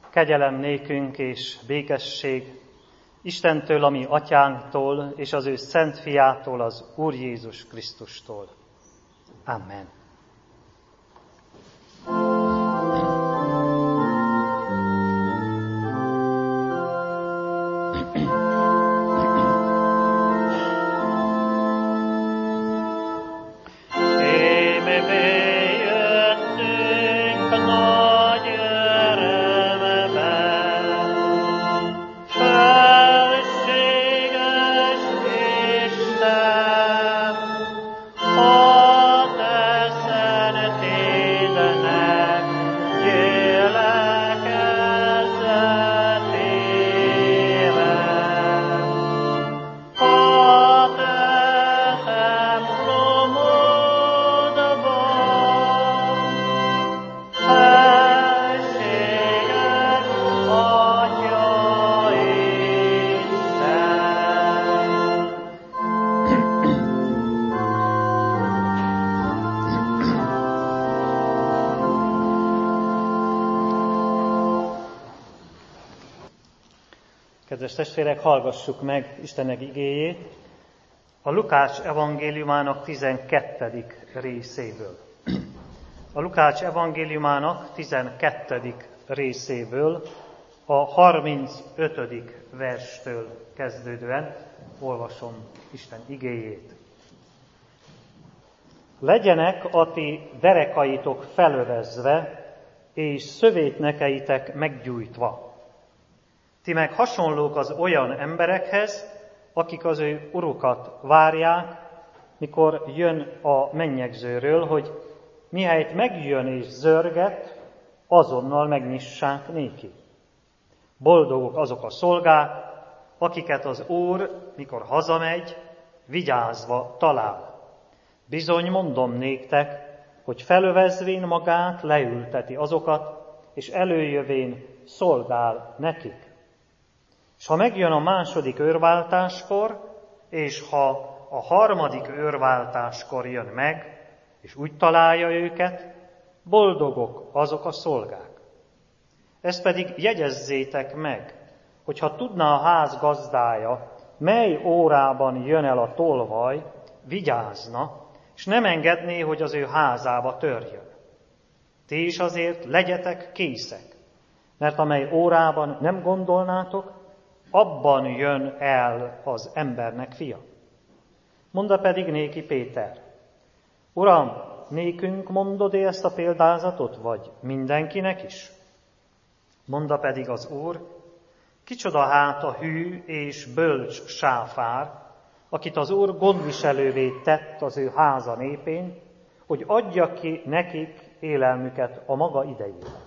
Kegyelem nékünk és békesség Istentől, a mi atyánktól, és az ő szent fiától, az Úr Jézus Krisztustól. Amen. Kedves testvérek, hallgassuk meg Istennek igéjét a Lukács evangéliumának 12. részéből. A Lukács evangéliumának 12. részéből a 35. verstől kezdődően olvasom Isten igéjét. Legyenek a ti derekaitok felövezve, és szövétnekeitek meggyújtva. Ti meg hasonlók az olyan emberekhez, akik az ő urukat várják, mikor jön a mennyegzőről, hogy mihelyt megjön és zörget, azonnal megnyissák néki. Boldogok azok a szolgák, akiket az Úr, mikor hazamegy, vigyázva talál. Bizony mondom néktek, hogy felövezvén magát leülteti azokat, és előjövén szolgál nekik. És ha megjön a második őrváltáskor, és ha a harmadik őrváltáskor jön meg, és úgy találja őket, boldogok azok a szolgák. Ezt pedig jegyezzétek meg, hogyha tudná a ház gazdája, mely órában jön el a tolvaj, vigyázna, és nem engedné, hogy az ő házába törjön. Ti is azért legyetek készek, mert amely órában nem gondolnátok, abban jön el az embernek fia. Mondta pedig néki Péter: Uram, nékünk mondod-e ezt a példázatot, vagy mindenkinek is? Mondta pedig az Úr: kicsoda hát a hű és bölcs sáfár, akit az Úr gondviselővé tett az ő háza népén, hogy adja ki nekik élelmüket a maga idejében.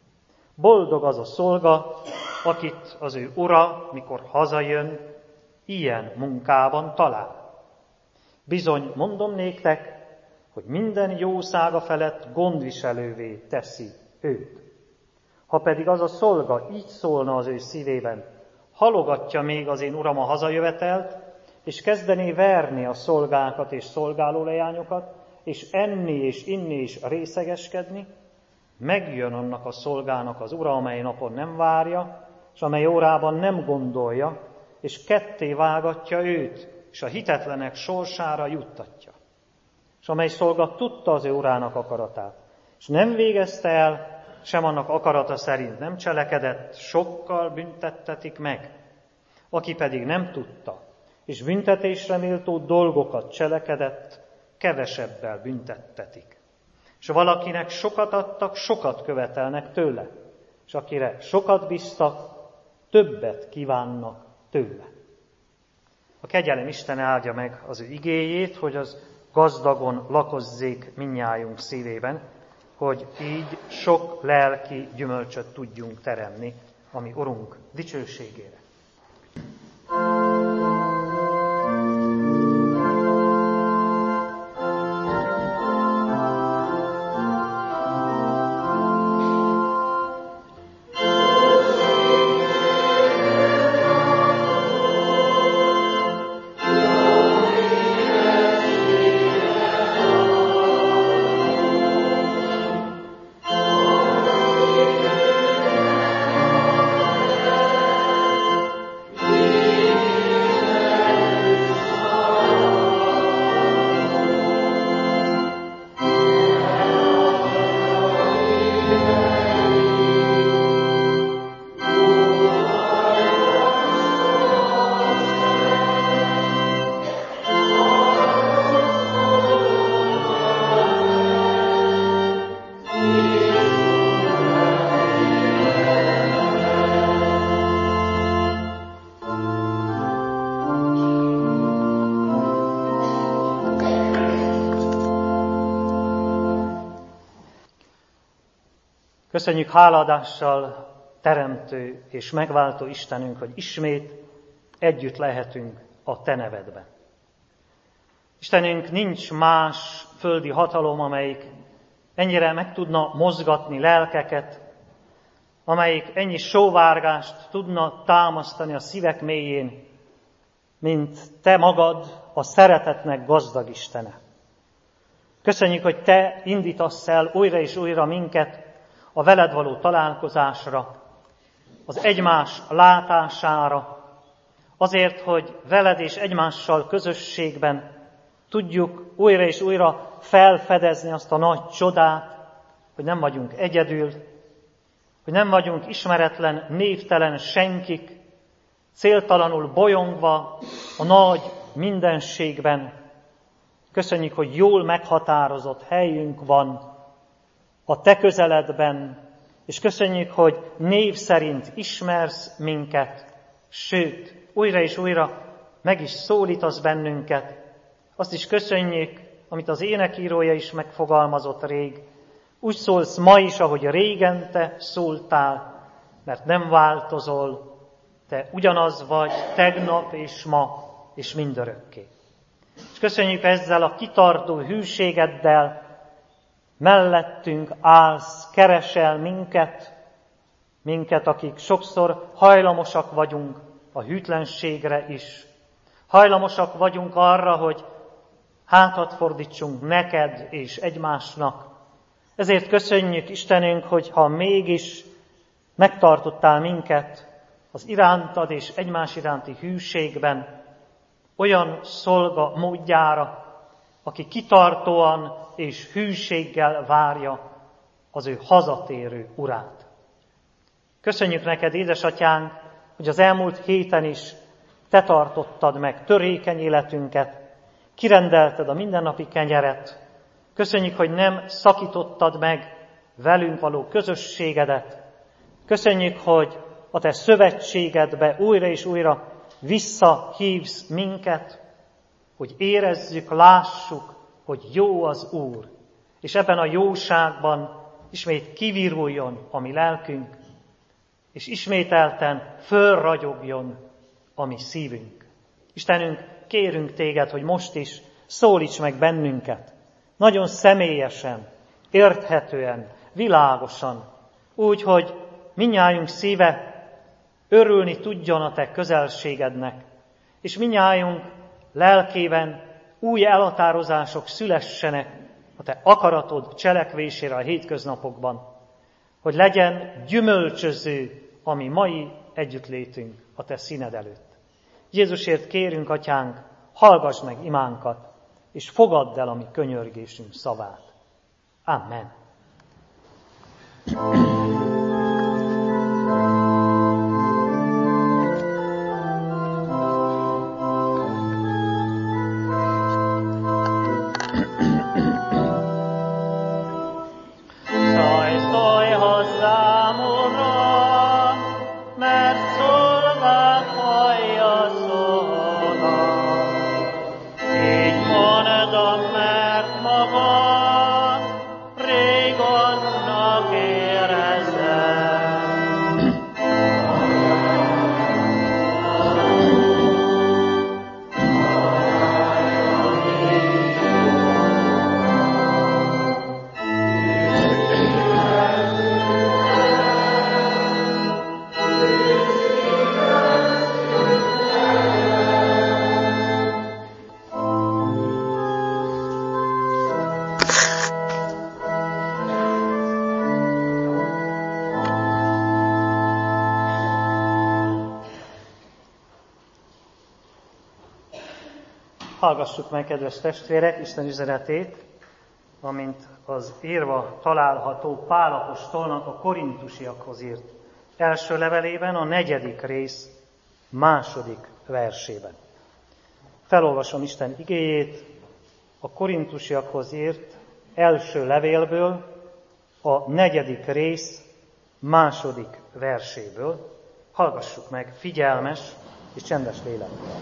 Boldog az a szolga, akit az ő ura, mikor hazajön, ilyen munkában talál. Bizony, mondom néktek, hogy minden jószága felett gondviselővé teszi őt. Ha pedig az a szolga így szólna az ő szívében, halogatja még az én uram a hazajövetelt, és kezdené verni a szolgákat és szolgálóleányokat, és enni és inni és részegeskedni, megjön annak a szolgának az ura, amely napon nem várja, és amely órában nem gondolja, és ketté vágatja őt, és a hitetlenek sorsára juttatja. És amely szolga tudta az ő urának akaratát, és nem végezte el, sem annak akarata szerint nem cselekedett, sokkal büntettetik meg. Aki pedig nem tudta, és büntetésre méltó dolgokat cselekedett, kevesebbel büntettetik. És valakinek sokat adtak, sokat követelnek tőle, és akire sokat bíztak, többet kívánnak tőle. A kegyelem Isten áldja meg az ő igéjét, hogy az gazdagon lakozzék mindnyájunk szívében, hogy így sok lelki gyümölcsöt tudjunk teremni a mi Urunk dicsőségére. Köszönjük hálaadással teremtő és megváltó Istenünk, hogy ismét együtt lehetünk a Te nevedben. Istenünk, nincs más földi hatalom, amelyik ennyire meg tudna mozgatni lelkeket, amelyik ennyi sóvárgást tudna támasztani a szívek mélyén, mint Te magad, a szeretetnek gazdag Istene. Köszönjük, hogy Te indítasz el újra és újra minket a veled való találkozásra, az egymás látására, azért, hogy veled és egymással közösségben tudjuk újra és újra felfedezni azt a nagy csodát, hogy nem vagyunk egyedül, hogy nem vagyunk ismeretlen, névtelen senkik, céltalanul bolyongva a nagy mindenségben. Köszönjük, hogy jól meghatározott helyünk van a Te közeledben, és köszönjük, hogy név szerint ismersz minket, sőt, újra és újra meg is szólítasz bennünket. Azt is köszönjük, amit az énekírója is megfogalmazott rég. Úgy szólsz ma is, ahogy régen Te szóltál, mert nem változol, Te ugyanaz vagy tegnap és ma és mindörökké. És köszönjük ezzel a kitartó hűségeddel, mellettünk állsz, keresel minket, akik sokszor hajlamosak vagyunk a hűtlenségre is. Hajlamosak vagyunk arra, hogy hátat fordítsunk neked és egymásnak. Ezért köszönjük, Istenünk, hogy ha mégis megtartottál minket az irántad és egymás iránti hűségben, olyan szolga módjára, aki kitartóan és hűséggel várja az ő hazatérő urát. Köszönjük neked, édesatyánk, hogy az elmúlt héten is Te tartottad meg törékeny életünket, kirendelted a mindennapi kenyeret. Köszönjük, hogy nem szakítottad meg velünk való közösségedet. Köszönjük, hogy a Te szövetségedbe újra és újra visszahívsz minket, hogy érezzük, lássuk, hogy jó az Úr, és ebben a jóságban ismét kiviruljon a mi lelkünk, és ismételten fölragyogjon a mi szívünk. Istenünk, kérünk Téged, hogy most is szólíts meg bennünket, nagyon személyesen, érthetően, világosan, úgy, hogy mindnyájunk szíve örülni tudjon a Te közelségednek, és mindnyájunk lelkében új elhatározások szülessenek a Te akaratod cselekvésére a hétköznapokban, hogy legyen gyümölcsöző a mi mai együttlétünk a Te színed előtt. Jézusért kérünk, Atyánk, hallgass meg imánkat, és fogadd el a mi könyörgésünk szavát. Amen. Hallgassuk meg, kedves testvérek, Isten üzenetét, amint az írva található Pál apostolnak a korintusiakhoz írt első levelében, a 4. rész 2. versében. Felolvasom Isten igéjét a korintusiakhoz írt első levélből, a 4. rész 2. verséből. Hallgassuk meg figyelmes és csendes lélekkel.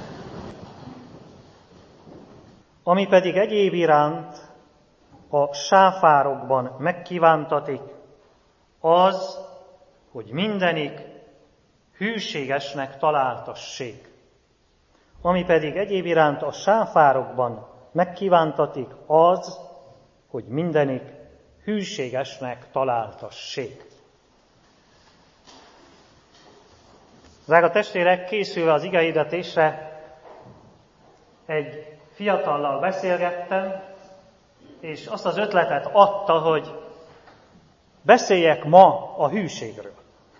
Ami pedig egyéb iránt a sáfárokban megkívántatik, az, hogy mindenik hűségesnek találtassék, ami pedig egyéb iránt a sáfárokban megkívántatik, az, hogy mindenik hűségesnek találtassék. Drága testvérek, készülve az igehirdetésre egy fiatallal beszélgettem, és azt az ötletet adta, hogy beszéljek ma a hűségről.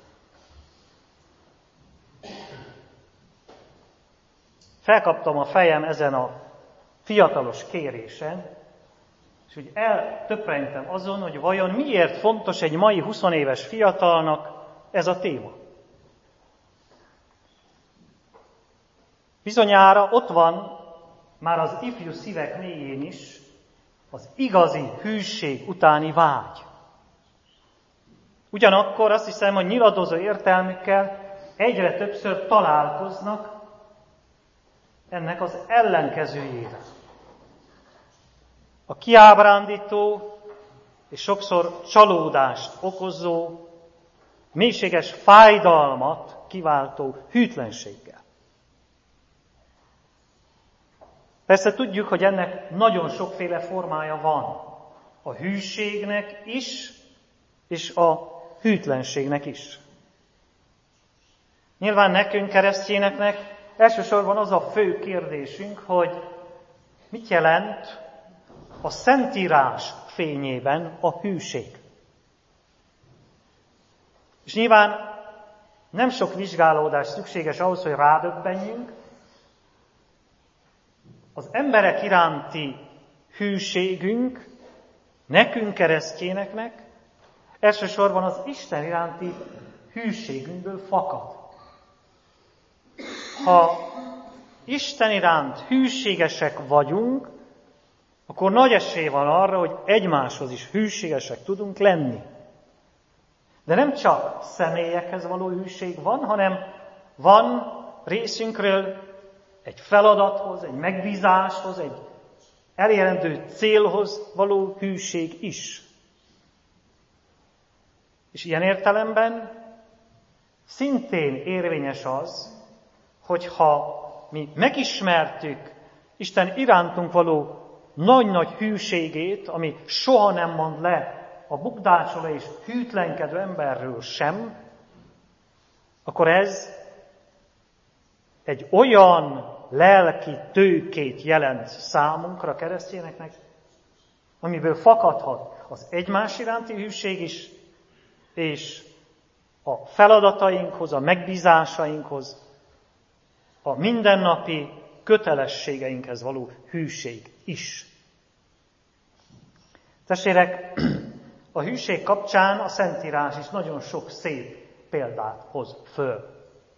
Felkaptam a fejem ezen a fiatalos kérésen, és úgy eltöprentem azon, hogy vajon miért fontos egy mai 20 éves fiatalnak ez a téma. Bizonyára ott van már az ifjú szívek mélyén is az igazi hűség utáni vágy. Ugyanakkor azt hiszem, hogy nyiladozó értelmükkel egyre többször találkoznak ennek az ellenkezőjével. A kiábrándító és sokszor csalódást okozó, mélységes fájdalmat kiváltó hűtlenséggel. Persze tudjuk, hogy ennek nagyon sokféle formája van. A hűségnek is, és a hűtlenségnek is. Nyilván nekünk, keresztényeknek elsősorban az a fő kérdésünk, hogy mit jelent a Szentírás fényében a hűség. És nyilván nem sok vizsgálódás szükséges ahhoz, hogy rádöbbenjünk, az emberek iránti hűségünk, nekünk keresztényeknek, elsősorban az Isten iránti hűségünkből fakad. Ha Isten iránt hűségesek vagyunk, akkor nagy esély van arra, hogy egymáshoz is hűségesek tudunk lenni. De nem csak személyekhez való hűség van, hanem van részünkről egy feladathoz, egy megbízáshoz, egy elérendő célhoz való hűség is. És ilyen értelemben szintén érvényes az, hogyha mi megismertük Isten irántunk való nagy-nagy hűségét, ami soha nem mond le a bukdácsoló és hűtlenkedő emberről sem, akkor ez egy olyan lelki tőkét jelent számunkra, keresztényeknek, amiből fakadhat az egymás iránti hűség is, és a feladatainkhoz, a megbízásainkhoz, a mindennapi kötelességeinkhez való hűség is. Testvérek, a hűség kapcsán a Szentírás is nagyon sok szép példát hoz föl.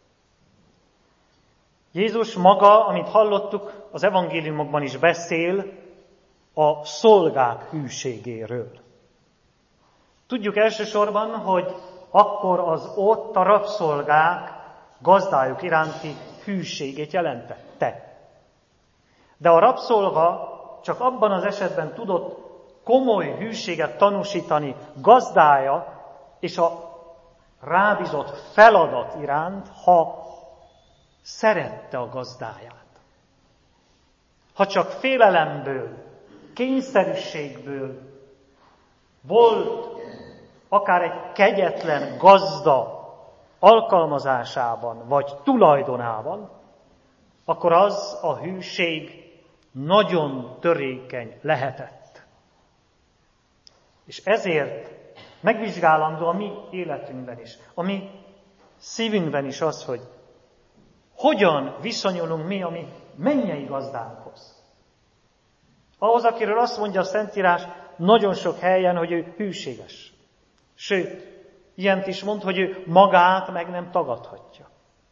Jézus maga, amit hallottuk, az evangéliumokban is beszél a szolgák hűségéről. Tudjuk elsősorban, hogy akkor az ott a rabszolgák gazdájuk iránti hűségét jelentette. De a rabszolga csak abban az esetben tudott komoly hűséget tanúsítani gazdája és a rábízott feladat iránt, ha szerette a gazdáját. Ha csak félelemből, kényszerűségből volt akár egy kegyetlen gazda alkalmazásában vagy tulajdonában, akkor az a hűség nagyon törékeny lehetett. És ezért megvizsgálandó a mi életünkben is, a mi szívünkben is az, hogy hogyan viszonyulunk mi a mi mennyei gazdánkhoz. Ahhoz, akiről azt mondja a Szentírás nagyon sok helyen, hogy ő hűséges. Sőt, ilyent is mond, hogy ő magát meg nem tagadhatja.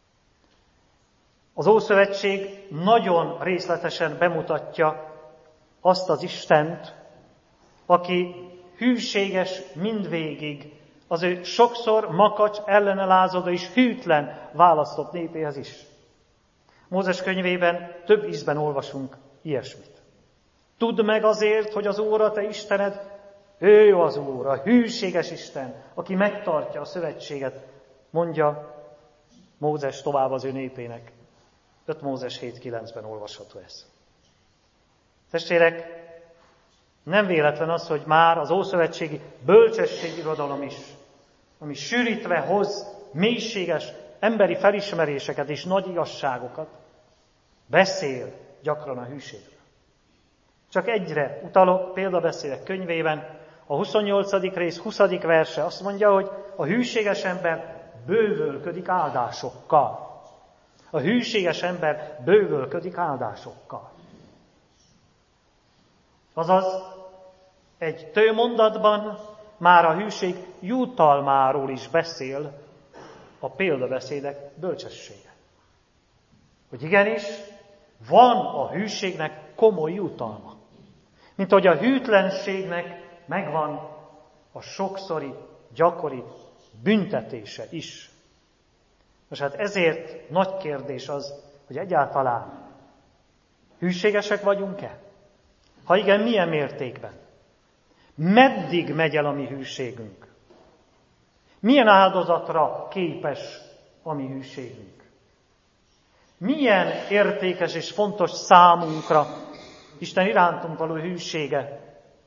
Az Ószövetség nagyon részletesen bemutatja azt az Istent, aki hűséges mindvégig, az ő sokszor makacs, ellenelázódó és hűtlen választott népéhez is. Mózes könyvében több ízben olvasunk ilyesmit. Tudd meg azért, hogy az Úr, te Istened, Ő jó az Úr, a hűséges Isten, aki megtartja a szövetséget, mondja Mózes tovább az ő népének. 5 Mózes 7.9-ben olvasható ez. Testvérek, nem véletlen az, hogy már az ószövetségi bölcsességirodalom is, ami sűrítve hoz mélységes emberi felismeréseket és nagy igazságokat, beszél gyakran a hűségről. Csak egyre utalok, példabeszédek könyvében, a 28. rész 20. verse azt mondja, hogy a hűséges ember bővölködik áldásokkal. A hűséges ember bővölködik áldásokkal. Azaz, egy mondatban már a hűség jutalmáról is beszél a példabeszédek bölcsessége. Hogy igenis, van a hűségnek komoly jutalma. Mint hogy a hűtlenségnek megvan a sokszori, gyakori büntetése is. Most hát ezért nagy kérdés az, hogy egyáltalán hűségesek vagyunk-e? Ha igen, milyen mértékben? Meddig megy el a mi hűségünk? Milyen áldozatra képes a mi hűségünk? Milyen értékes és fontos számunkra Isten irántunk való hűsége,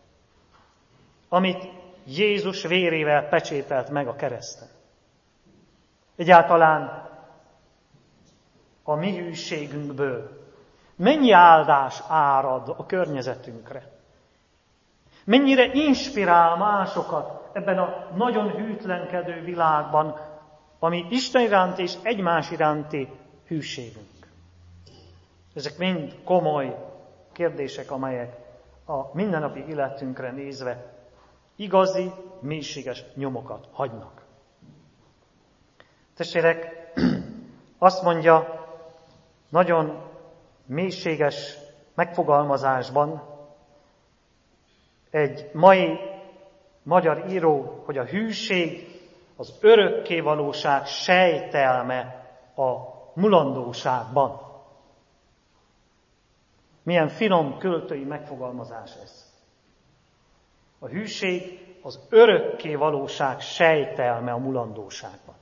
amit Jézus vérével pecsételt meg a kereszten? Egyáltalán a mi hűségünkből mennyi áldás árad a környezetünkre? Mennyire inspirál másokat ebben a nagyon hűtlenkedő világban, ami Isten iránti és egymás iránti hűségünk? Ezek mind komoly kérdések, amelyek a mindennapi életünkre nézve igazi, mélységes nyomokat hagynak. Testvérek, azt mondja nagyon mélységes megfogalmazásban egy mai magyar író, hogy a hűség az örökkévalóság sejtelme a mulandóságban. Milyen finom költői megfogalmazás ez. A hűség az örökkévalóság sejtelme a mulandóságban.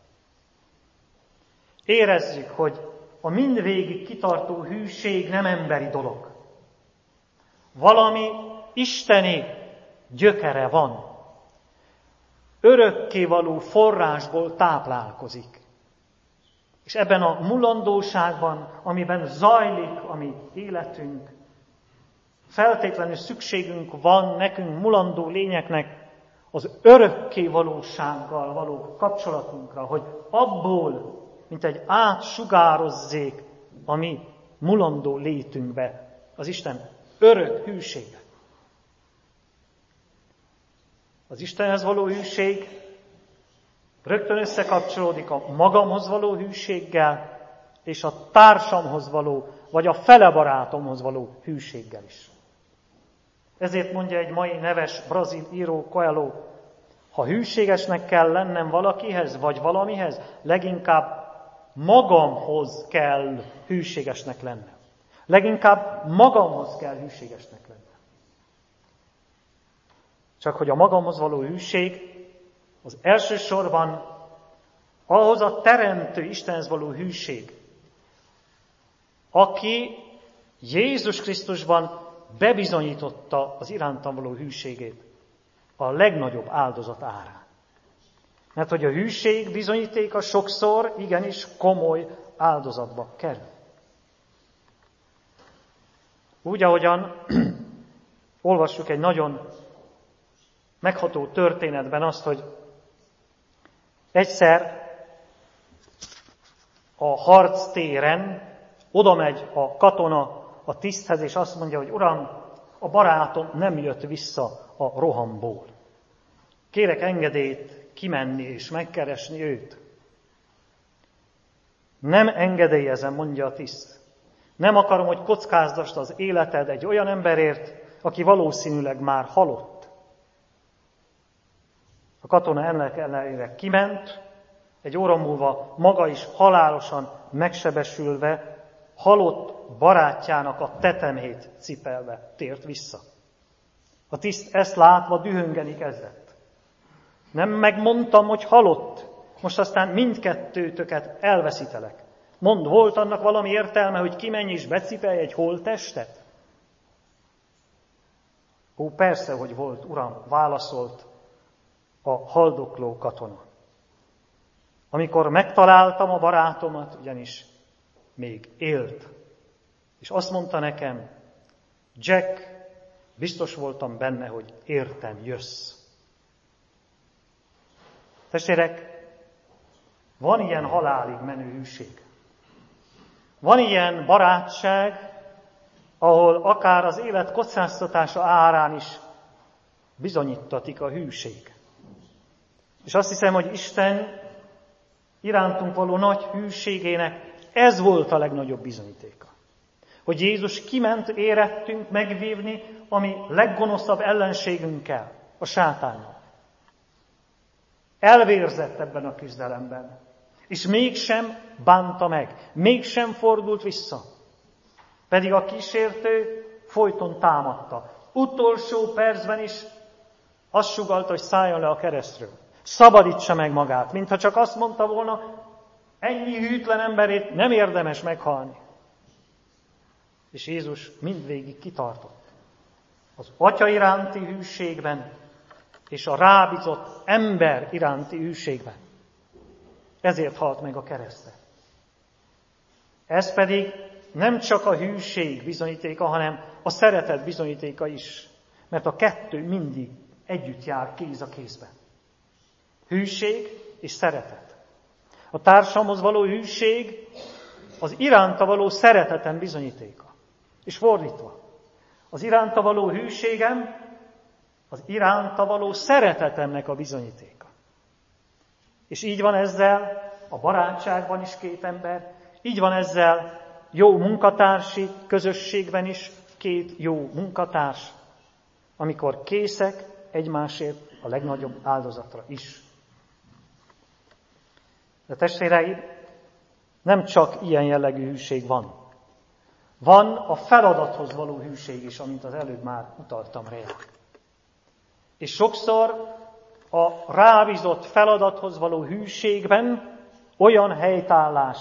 Érezzük, hogy a mindvégig kitartó hűség nem emberi dolog. Valami isteni gyökere van. Örökkévaló forrásból táplálkozik. És ebben a mulandóságban, amiben zajlik a mi életünk, feltétlenül szükségünk van nekünk, mulandó lényeknek, az örökkévalósággal való kapcsolatunkra, hogy abból, mint egy átsugározzék a mi mulandó létünkbe az Isten örök hűsége. Az Istenhez való hűség rögtön összekapcsolódik a magamhoz való hűséggel, és a társamhoz való, vagy a felebarátomhoz való hűséggel is. Ezért mondja egy mai neves brazil író Coelho, ha hűségesnek kell lennem valakihez, vagy valamihez, leginkább magamhoz kell hűségesnek lennem. Leginkább magamhoz kell hűségesnek lennem. Csak hogy a magamhoz való hűség az elsősorban ahhoz a teremtő Istenhez való hűség, aki Jézus Krisztusban bebizonyította az irántam való hűségét a legnagyobb áldozat árán. Mert hogy a hűség bizonyítéka sokszor igenis komoly áldozatba kerül. Úgy, ahogyan olvassuk egy nagyon megható történetben azt, hogy egyszer a harctéren oda megy a katona a tiszthez, és azt mondja, hogy Uram, a barátom nem jött vissza a rohamból. Kérek engedélyt kimenni és megkeresni őt. Nem engedélyezem, mondja a tiszt. Nem akarom, hogy kockáztasd az életed egy olyan emberért, aki valószínűleg már halott. A katona ennek ellenére kiment, egy óra múlva maga is halálosan megsebesülve, halott barátjának a tetemét cipelve tért vissza. A tiszt ezt látva dühöngeni kezdett. Nem megmondtam, hogy halott, most aztán mindkettőtöket elveszítelek. Mondd, volt annak valami értelme, hogy kimenj és becipelj egy holttestet? Ó, persze, hogy volt, uram, válaszolt a haldokló katona. Amikor megtaláltam a barátomat, ugyanis még élt, és azt mondta nekem, Jack, biztos voltam benne, hogy értem jössz. Testvérek, van ilyen halálig menő hűség. Van ilyen barátság, ahol akár az élet kockáztatása árán is bizonyítatik a hűség. És azt hiszem, hogy Isten irántunk való nagy hűségének ez volt a legnagyobb bizonyítéka. Hogy Jézus kiment érettünk megvívni a mi leggonoszabb ellenségünkkel, a sátánnal. Elvérzett ebben a küzdelemben, és mégsem bánta meg, mégsem fordult vissza. Pedig a kísértő folyton támadta. Utolsó percben is azt sugallta, hogy szálljon le a keresztről. Szabadítsa meg magát, mintha csak azt mondta volna, ennyi hűtlen emberét nem érdemes meghalni. És Jézus mindvégig kitartott. Az Atya iránti hűségben, és a rábízott ember iránti hűségben. Ezért halt meg a kereszten. Ez pedig nem csak a hűség bizonyítéka, hanem a szeretet bizonyítéka is. Mert a kettő mindig együtt jár kéz a kézben. Hűség és szeretet. A társamhoz való hűség az iránta való szeretetem bizonyítéka. És fordítva. Az iránta való hűségem az iránta való szeretetemnek a bizonyítéka. És így van ezzel a barátságban is két ember, így van ezzel jó munkatársi közösségben is két jó munkatárs, amikor készek egymásért a legnagyobb áldozatra is. De testvéreim, nem csak ilyen jellegű hűség van. Van a feladathoz való hűség is, amit az előbb már utaltam rá. És sokszor a rábízott feladathoz való hűségben olyan helytállás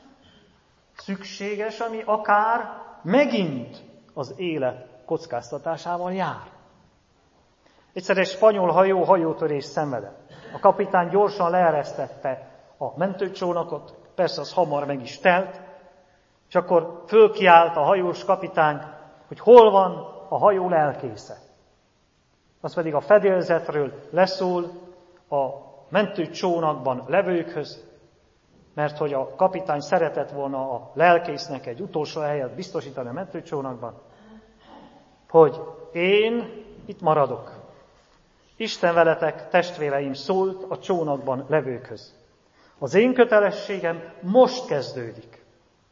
szükséges, ami akár megint az élet kockáztatásával jár. Egyszer egy spanyol hajó hajótörést szenvedett. A kapitány gyorsan leeresztette a mentőcsónakot, persze az hamar meg is telt, és akkor fölkiált a hajós kapitány, hogy hol van a hajó lelkésze. Az pedig a fedélzetről leszól a mentőcsónakban levőkhöz, mert hogy a kapitány szeretett volna a lelkésznek egy utolsó helyet biztosítani a mentőcsónakban, hogy én itt maradok. Isten veletek, testvéreim, szólt a csónakban levőkhöz. Az én kötelességem most kezdődik.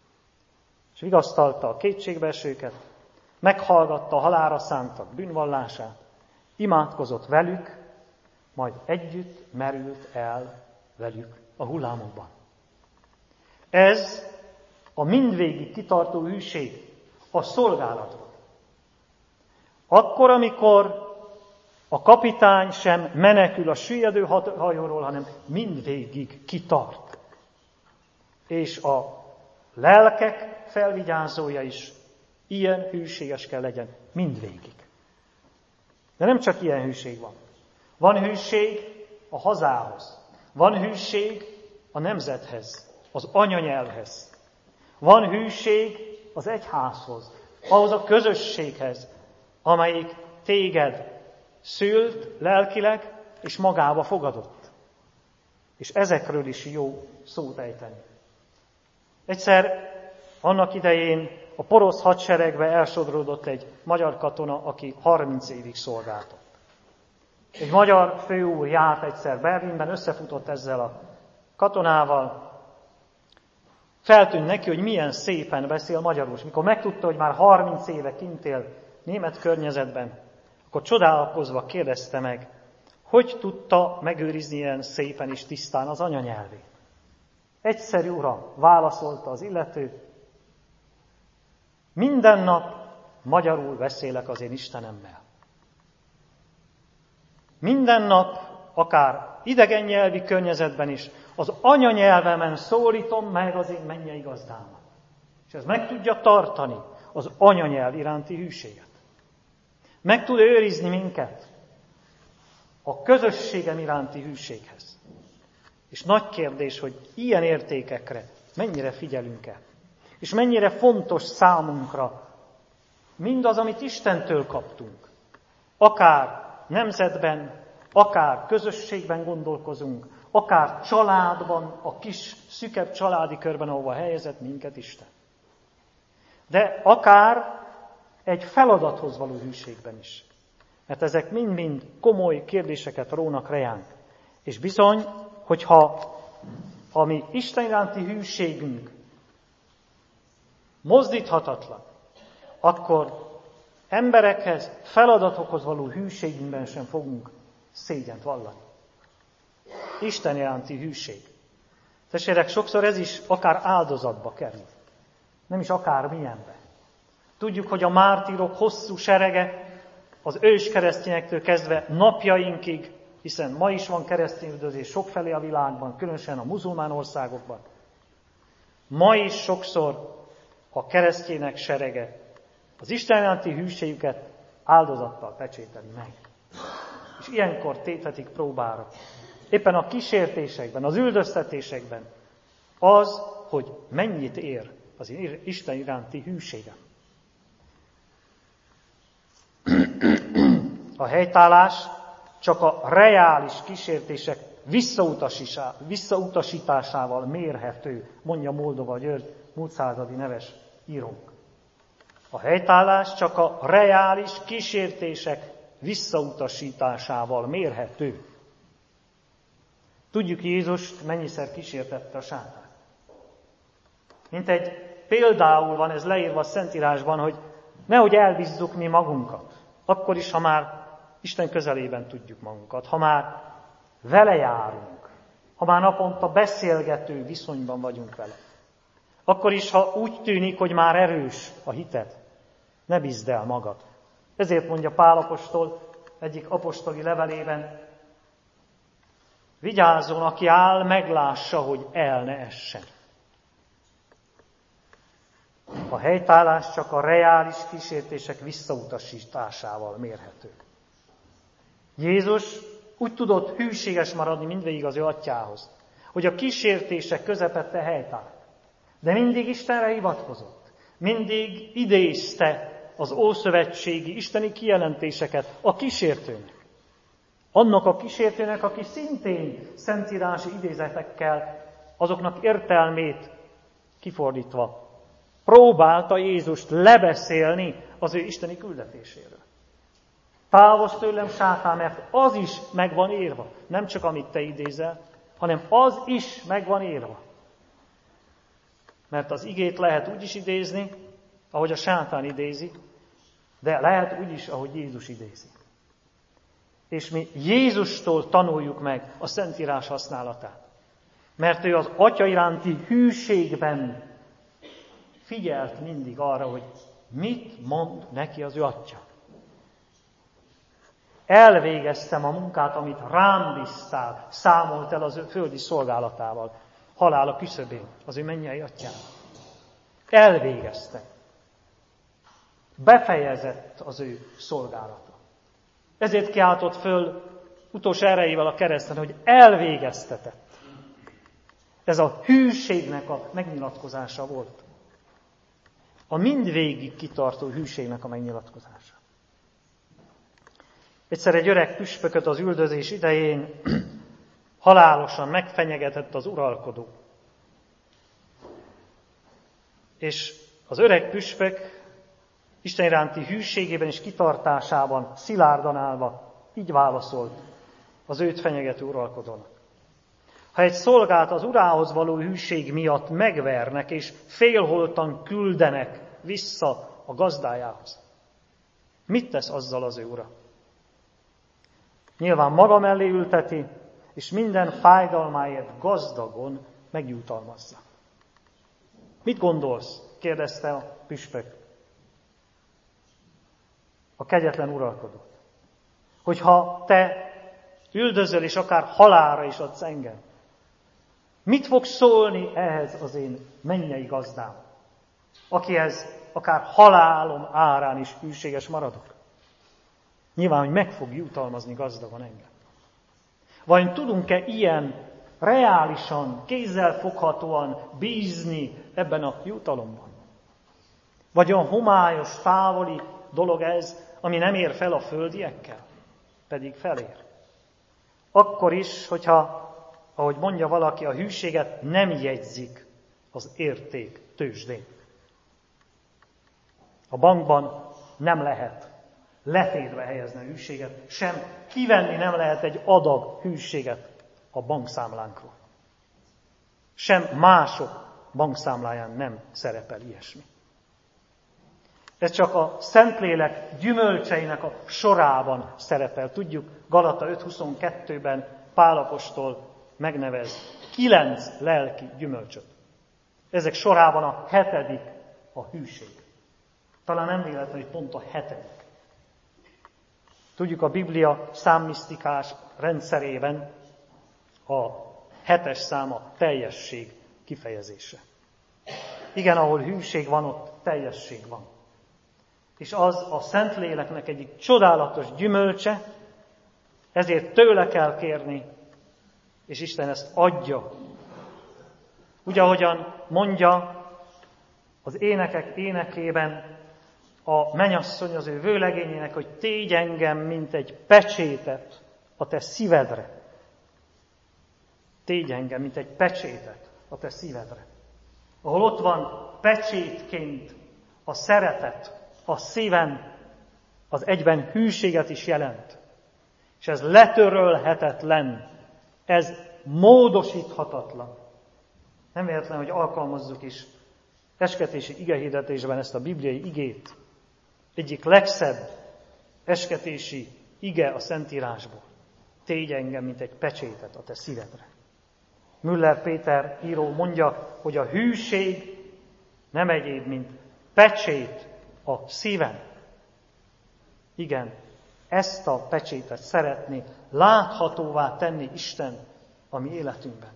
És vigasztalta a kétségbeesőket, meghallgatta a halálra szántak bűnvallását, imádkozott velük, majd együtt merült el velük a hullámokban. Ez a mindvégig kitartó hűség a szolgálatban. Akkor, amikor a kapitány sem menekül a süllyedő hajóról, hanem mindvégig kitart. És a lelkek felvigyázója is ilyen hűséges kell legyen mindvégig. De nem csak ilyen hűség van. Van hűség a hazához. Van hűség a nemzethez, az anyanyelvhez. Van hűség az egyházhoz, ahhoz a közösséghez, amelyik téged szült lelkileg és magába fogadott. És ezekről is jó szót ejteni. Egyszer annak idején a porosz hadseregbe elsodródott egy magyar katona, aki 30 évig szolgáltott. Egy magyar főúr járt egyszer Berlinben, összefutott ezzel a katonával. Feltűnt neki, hogy milyen szépen beszél magyarul. És mikor megtudta, hogy már 30 éve kint él német környezetben, akkor csodálkozva kérdezte meg, hogy tudta megőrizni ilyen szépen és tisztán az anyanyelvét. Egyszerű, uram, válaszolta az illető, minden nap magyarul beszélek az én Istenemmel. Minden nap, akár idegen nyelvi környezetben is, az anyanyelvemen szólítom meg az én mennyei gazdámat. És ez meg tudja tartani az anyanyelv iránti hűséget. Meg tud őrizni minket a közösségem iránti hűséghez. És nagy kérdés, hogy ilyen értékekre mennyire figyelünk el. És mennyire fontos számunkra mindaz, amit Istentől kaptunk. Akár nemzetben, akár közösségben gondolkozunk, akár családban, a kis, szükebb családi körben, ahova helyezett minket Isten. De akár egy feladathoz való hűségben is. Mert ezek mind-mind komoly kérdéseket rónak rejánk. És bizony, hogyha a mi Isten iránti hűségünk mozdíthatatlan, akkor emberekhez, feladatokhoz való hűségünkben sem fogunk szégyent vallani. Isten iránti hűség. Testvérek, sokszor ez is akár áldozatba kerül. Nem is akár milyenbe. Tudjuk, hogy a mártírok hosszú serege az őskeresztényektől kezdve napjainkig, hiszen ma is van keresztényüldözés sokfelé a világban, különösen a muzulmán országokban. Ma is sokszor a keresztények serege az Isten iránti hűségüket áldozattal pecsételi meg. És ilyenkor tétetik próbára. Éppen a kísértésekben, az üldöztetésekben az, hogy mennyit ér az Isten iránti hűségem. A helytállás csak a reális kísértések visszautasításával mérhető, mondja Moldova György, múlt századi neves írónk. A helytállás csak a reális kísértések visszautasításával mérhető. Tudjuk, Jézust mennyiszer kísértette a sátán. Mint egy például van ez leírva a Szentírásban, hogy nehogy elbízzuk mi magunkat. Akkor is, ha már Isten közelében tudjuk magunkat, ha már vele járunk, ha már naponta beszélgető viszonyban vagyunk vele. Akkor is, ha úgy tűnik, hogy már erős a hited, ne bízd el magad. Ezért mondja Pál apostol egyik apostoli levelében, vigyázzon, aki áll, meglássa, hogy el ne essen. A helytállás csak a reális kísértések visszautasításával mérhető. Jézus úgy tudott hűséges maradni mindvégig az ő atyához, hogy a kísértések közepette helytállt. De mindig Istenre hivatkozott. Mindig idézte az ószövetségi isteni kijelentéseket a kísértőnek. Annak a kísértőnek, aki szintén szentírási idézetekkel azoknak értelmét kifordítva próbálta Jézust lebeszélni az ő isteni küldetéséről. Távozz tőlem, sátán, mert az is meg van írva. Nem csak amit te idézel, hanem az is meg van írva. Mert az igét lehet úgy is idézni, ahogy a sátán idézi, de lehet úgy is, ahogy Jézus idézi. És mi Jézustól tanuljuk meg a Szentírás használatát. Mert ő az Atya iránti hűségben figyelt mindig arra, hogy mit mond neki az ő Atya. Elvégeztem a munkát, amit rám bíztál, számolt el az ő földi szolgálatával, halála küszöbén, az ő mennyei Atyával. Elvégezte. Befejezett az ő szolgálata. Ezért kiáltott föl utolsó erejével a kereszten, hogy elvégeztetett. Ez a hűségnek a megnyilatkozása volt. A mindvégig kitartó hűségnek a megnyilatkozása. Egyszer egy öreg püspököt az üldözés idején halálosan megfenyegetett az uralkodó. És az öreg püspök Isten iránti hűségében és kitartásában szilárdan állva így válaszolt az őt fenyegető uralkodónak. Ha egy szolgát az urához való hűség miatt megvernek és félholtan küldenek vissza a gazdájához, mit tesz azzal az ő ura? Nyilván maga mellé ülteti, és minden fájdalmáért gazdagon megjutalmazza. Mit gondolsz? Kérdezte a püspök a kegyetlen uralkodót. Hogyha te üldözöl, és akár halálra is adsz engem. Mit fog szólni ehhez az én mennyei gazdám, akihez akár halálom árán is hűséges maradok? Nyilván, hogy meg fog jutalmazni gazdagon engem. Vajon tudunk-e ilyen reálisan, kézzelfoghatóan bízni ebben a jutalomban? Vagy olyan homályos, távoli dolog ez, ami nem ér fel a földiekkel, pedig felér. Akkor is, hogyha, ahogy mondja valaki, a hűséget nem jegyzik az érték tőzsdén. A bankban nem lehet letétbe helyezni a hűséget, sem kivenni nem lehet egy adag hűséget a bankszámlánkról. Sem mások bankszámláján nem szerepel ilyesmi. Ez csak a Szentlélek gyümölcseinek a sorában szerepel. Tudjuk, Galata 5.22-ben Pál apostol megnevez 9 lelki gyümölcsöt. Ezek sorában a 7. a hűség. Talán nem véletlen, hogy pont a 7. Tudjuk, a Biblia számmisztikás rendszerében a 7. szám a teljesség kifejezése. Igen, ahol hűség van, ott teljesség van. És az a Szentléleknek egyik csodálatos gyümölcse, ezért tőle kell kérni, és Isten ezt adja. Úgy, ahogyan mondja az énekek énekében a mennyasszony az ő vőlegényének, hogy tégy engem, mint egy pecsétet a te szívedre. Tégy engem, mint egy pecsétet a te szívedre. Ahol ott van pecsétként a szeretet, a szíven, az egyben hűséget is jelent. És ez letörölhetetlen, ez módosíthatatlan. Nem véletlen, hogy alkalmazzuk is esketési igehirdetésben ezt a bibliai igét. Egyik legszebb esketési ige a Szentírásból. Tégy engem, mint egy pecsétet a te szívedre. Müller Péter író mondja, hogy a hűség nem egyéb, mint pecsét a szíven. Igen, ezt a pecsétet szeretné láthatóvá tenni Isten a mi életünkben.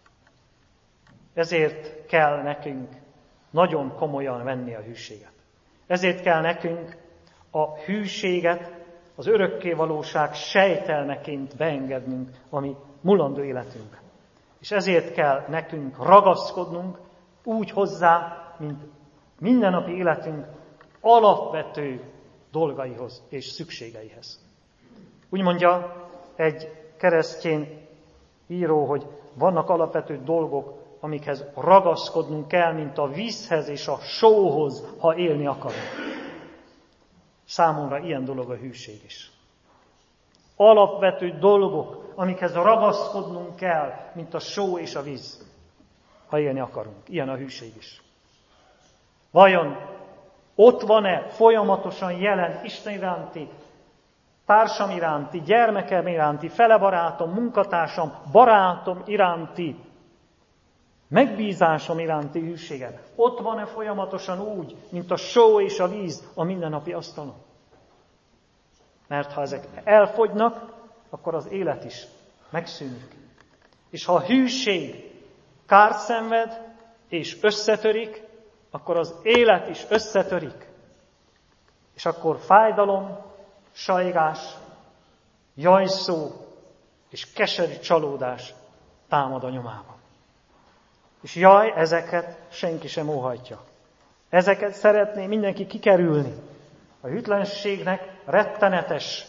Ezért kell nekünk nagyon komolyan venni a hűséget. Ezért kell nekünk a hűséget az örökkévalóság sejtelmeként beengednünk a mi mulandó életünkben. És ezért kell nekünk ragaszkodnunk úgy hozzá, mint mindennapi életünk alapvető dolgaihoz és szükségeihez. Úgy mondja egy keresztény író, hogy vannak alapvető dolgok, amikhez ragaszkodnunk kell, mint a vízhez és a sóhoz, ha élni akarunk. Számomra ilyen dolog a hűség is. Alapvető dolgok, amikhez ragaszkodnunk kell, mint a só és a víz, ha élni akarunk. Ilyen a hűség is. Vajon ott van-e folyamatosan jelen Isten iránti, társam iránti, gyermekem iránti, felebarátom, munkatársam, barátom iránti, megbízásom iránti hűséged? Ott van-e folyamatosan úgy, mint a só és a víz a mindennapi asztalon? Mert ha ezek elfogynak, akkor az élet is megszűnik. És ha a hűség kárt szenved és összetörik, akkor az élet is összetörik. És akkor fájdalom, sajgás, jajszó és keserű csalódás támad a nyomában. És jaj, ezeket senki sem óhajtja. Ezeket szeretné mindenki kikerülni. A hűtlenségnek rettenetes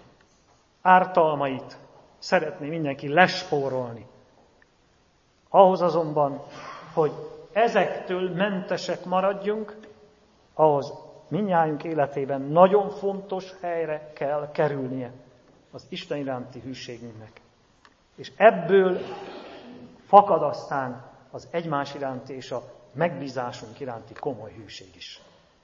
ártalmait szeretné mindenki lespórolni. Ahhoz azonban, hogy ezektől mentesek maradjunk, ahhoz mindnyájunk életében nagyon fontos helyre kell kerülnie az Isten iránti hűségünknek. És ebből fakad aztán az egymás iránti és a megbízásunk iránti komoly hűség is.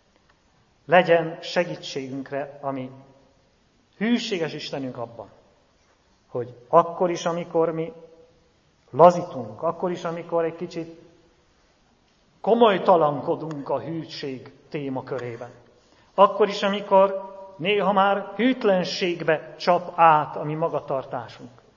Legyen segítségünkre, ami hűséges Istenünk abban, hogy akkor is, amikor mi lazítunk, akkor is, amikor egy kicsit komolytalankodunk a hűség témakörében, akkor is, amikor néha már hűtlenségbe csap át a mi magatartásunk,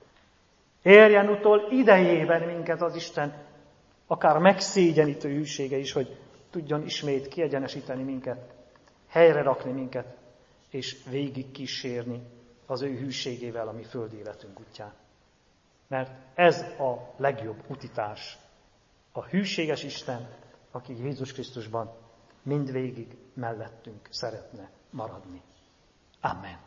Érjen utol idejében minket az Isten, akár megszégyenítő hűsége is, hogy tudjon ismét kiegyenesíteni minket, helyre rakni minket, és végig kísérni az ő hűségével a mi földi életünk útján. Mert ez a legjobb utitárs. A hűséges Isten, aki Jézus Krisztusban mindvégig mellettünk szeretne maradni. Amen.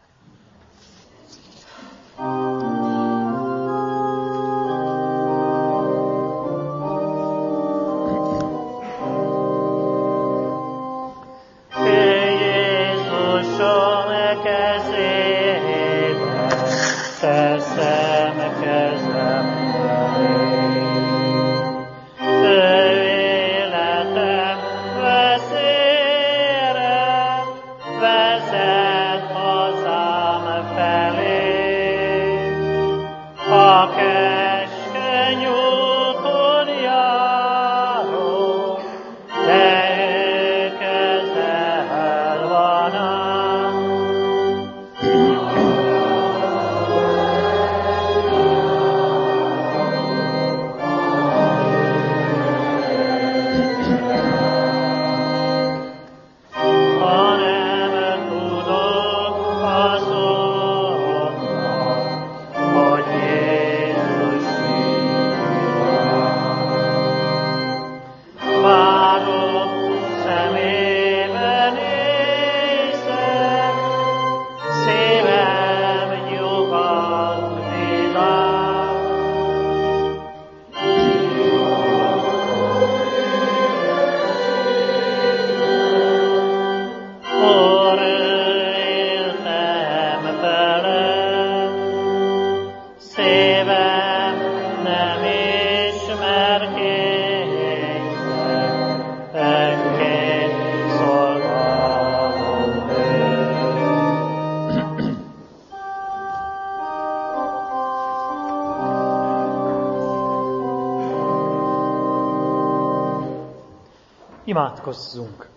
Imádkozzunk!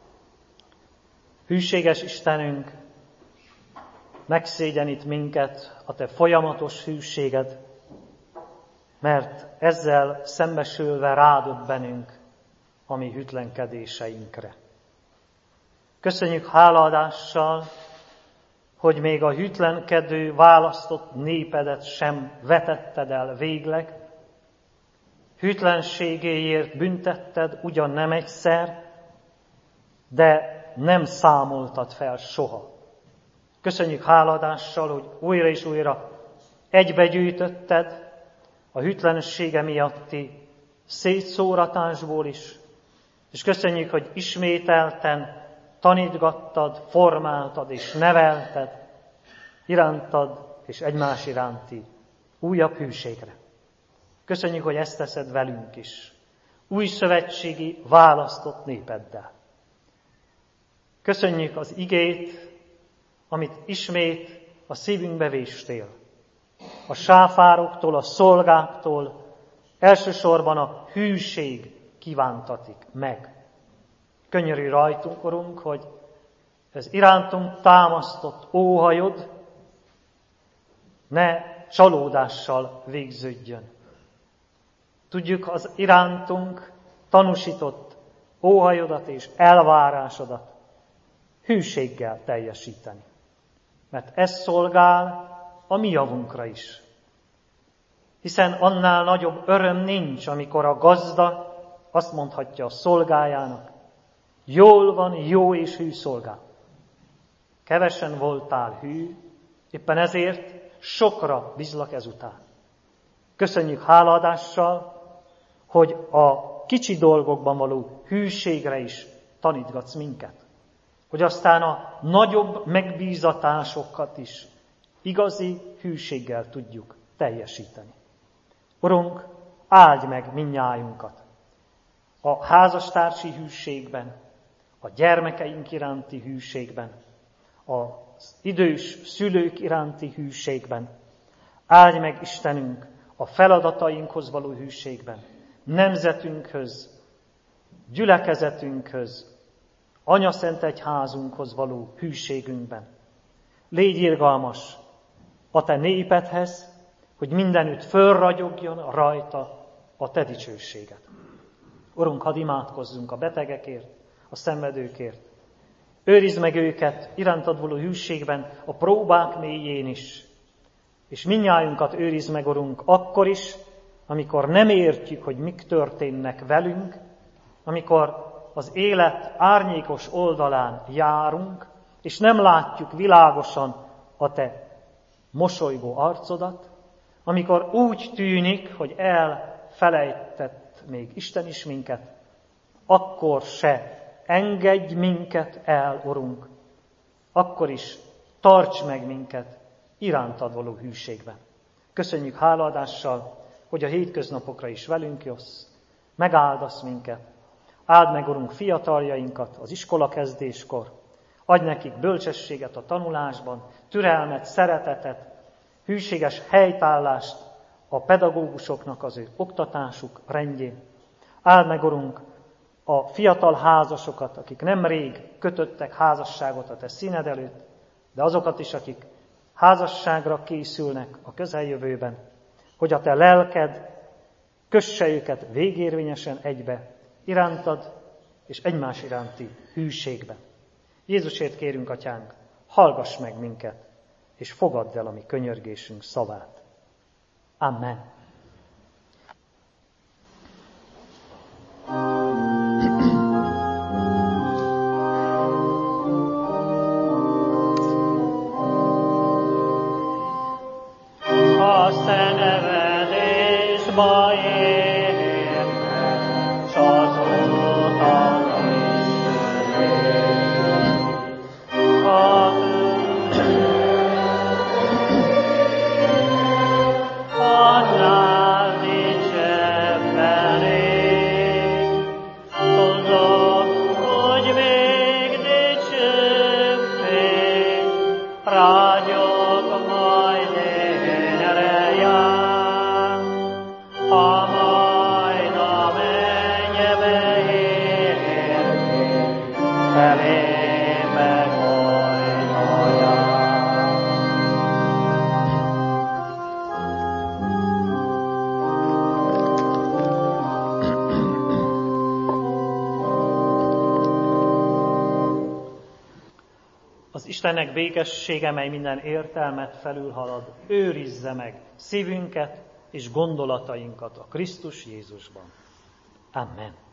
Hűséges Istenünk, megszégyenít minket a Te folyamatos hűséged, mert ezzel szembesülve rádöbbenünk a mi hűtlenkedéseinkre. Köszönjük hálaadással, hogy még a hűtlenkedő választott népedet sem vetetted el végleg, hűtlenségéért büntetted ugyan nem egyszer, de nem számoltad fel soha. Köszönjük hálaadással, hogy újra és újra egybegyűjtötted a hűtlensége miatti szétszóratásból is, és köszönjük, hogy ismételten tanítgattad, formáltad és nevelted irántad és egymás iránti újabb hűségre. Köszönjük, hogy ezt teszed velünk is, új szövetségi választott népeddel. Köszönjük az igét, amit ismét a szívünkbe véstél. A sáfároktól, a szolgáktól elsősorban a hűség kívántatik meg. Könyörülj rajtunk, Urunk, hogy ez irántunk támasztott óhajod ne csalódással végződjön. Tudjuk az irántunk tanúsított óhajodat és elvárásodat hűséggel teljesíteni. Mert ez szolgál a mi javunkra is. Hiszen annál nagyobb öröm nincs, amikor a gazda azt mondhatja a szolgájának, jól van, jó és hű szolgám. Kevesen voltál hű, éppen ezért sokra bízlak ezután. Köszönjük hálaadással, hogy a kicsi dolgokban való hűségre is tanítgatsz minket. Hogy aztán a nagyobb megbízatásokat is igazi hűséggel tudjuk teljesíteni. Urunk, áldj meg mindnyájunkat a házastársi hűségben, a gyermekeink iránti hűségben, az idős szülők iránti hűségben. Áldj meg, Istenünk, a feladatainkhoz való hűségben, nemzetünkhöz, gyülekezetünkhöz, Anyaszent Egyházunkhoz való hűségünkben. Légy irgalmas a Te népedhez, hogy mindenütt fölragyogjon rajta a Te dicsőséged. Urunk, hadd imádkozzunk a betegekért, a szenvedőkért. Őrizd meg őket irántad való hűségben, a próbák mélyén is. És mindnyájunkat őrizd meg, Urunk, akkor is, amikor nem értjük, hogy mik történnek velünk, amikor az élet árnyékos oldalán járunk, és nem látjuk világosan a Te mosolygó arcodat, amikor úgy tűnik, hogy elfelejtett még Isten is minket, akkor se engedj minket el, Urunk, akkor is tarts meg minket irántad való hűségben. Köszönjük hálaadással, hogy a hétköznapokra is velünk jössz, megáldasz minket. Áld meg, Urunk, fiataljainkat az iskolakezdéskor, adj nekik bölcsességet a tanulásban, türelmet, szeretetet, hűséges helytállást a pedagógusoknak az ő oktatásuk rendjén. Áld meg, Urunk, a fiatal házasokat, akik nemrég kötöttek házasságot a Te színed előtt, de azokat is, akik házasságra készülnek a közeljövőben, hogy a Te lelked kösse őket végérvényesen egybe, irántad és egymás iránti hűségbe. Jézusért kérünk, Atyánk, hallgass meg minket, és fogadd el a mi könyörgésünk szavát. Amen. A szenvedésba értem, s azóta annál dicsebben ég. Tudom, hogy még dicsőbb fény rágyog majd énre jár, ha majd a mennybe érünk, felébe hajna jár. Az Istennek békessége, mely minden értelmet felülhalad, őrizze meg szívünket és gondolatainkat a Krisztus Jézusban. Amen.